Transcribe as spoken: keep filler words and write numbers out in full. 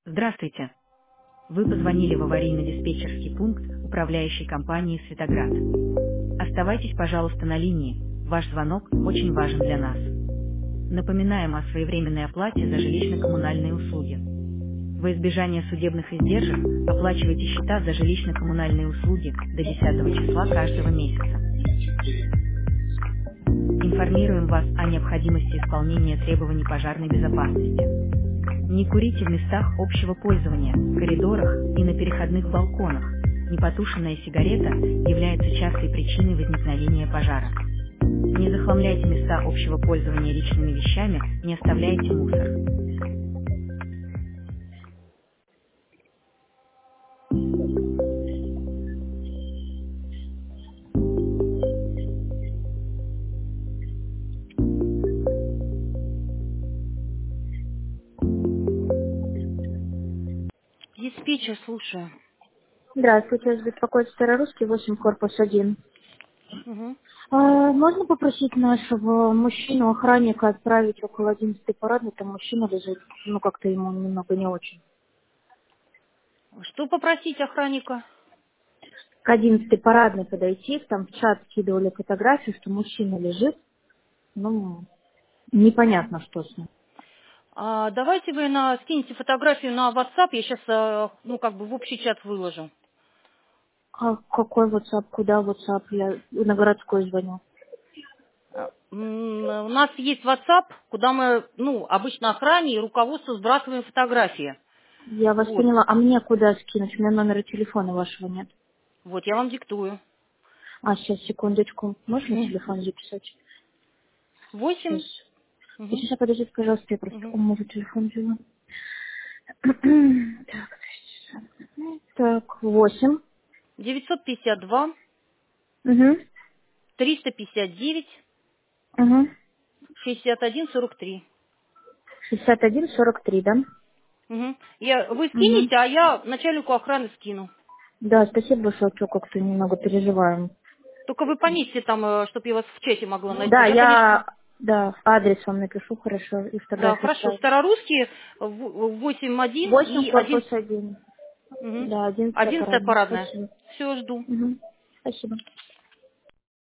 Здравствуйте. Вы позвонили в аварийно-диспетчерский пункт управляющей компании «Светоград». Оставайтесь, пожалуйста, на линии. Ваш звонок очень важен для нас. Напоминаем о своевременной оплате за жилищно-коммунальные услуги. Во избежание судебных издержек оплачивайте счета за жилищно-коммунальные услуги до десятого числа каждого месяца. Информируем вас о необходимости исполнения требований пожарной безопасности. Не курите в местах общего пользования, в коридорах и на переходных балконах. Непотушенная сигарета является частой причиной возникновения пожара. Не захламляйте места общего пользования личными вещами, не оставляйте мусор. Диспетчер, слушаю. Здравствуйте, вас беспокоит Старорусский, восемь, корпус один. Угу. А, можно попросить нашего мужчину-охранника отправить около одиннадцатой парадной, там мужчина лежит, ну как-то ему немного не очень. Что попросить охранника? К одиннадцатой парадной подойти, там в чат скидывали фотографию, что мужчина лежит, ну, непонятно, что с ним. А, давайте вы на, скинете фотографию на WhatsApp, я сейчас, ну, как бы в общий чат выложу. А какой WhatsApp, куда WhatsApp, я на городской звоню. А, м, У нас есть WhatsApp, куда мы, ну, обычно охране и руководству сбрасываем фотографии. Я вас Вот, поняла, а мне куда скинуть? У меня номера телефона вашего нет. вот, я вам диктую. А, сейчас, секундочку, можно телефон записать? Сейчас. Восемь. Угу, Сейчас, подождите, пожалуйста, я просто угу. у мужа телефон взяла. Так, так, восемь. девятьсот пятьдесят два, Угу. триста пятьдесят девять, Угу. шестьдесят один сорок три. шестьдесят один сорок три, да? Угу. Я, вы Угу. скинете, а я начальнику охраны скину. Да, спасибо большое, что как-то немного переживаем. Только вы пометьте там, чтобы я вас в чате могла найти. Да, Я, конечно, я, да, адрес вам напишу, хорошо, и да, фотографию хорошо, ставлю. старорусские восемь один восемь, и один. корпус один. Угу. Да, одиннадцатая Одиннадцатая парадная. парадная. Спасибо. Все, жду. Угу. Спасибо.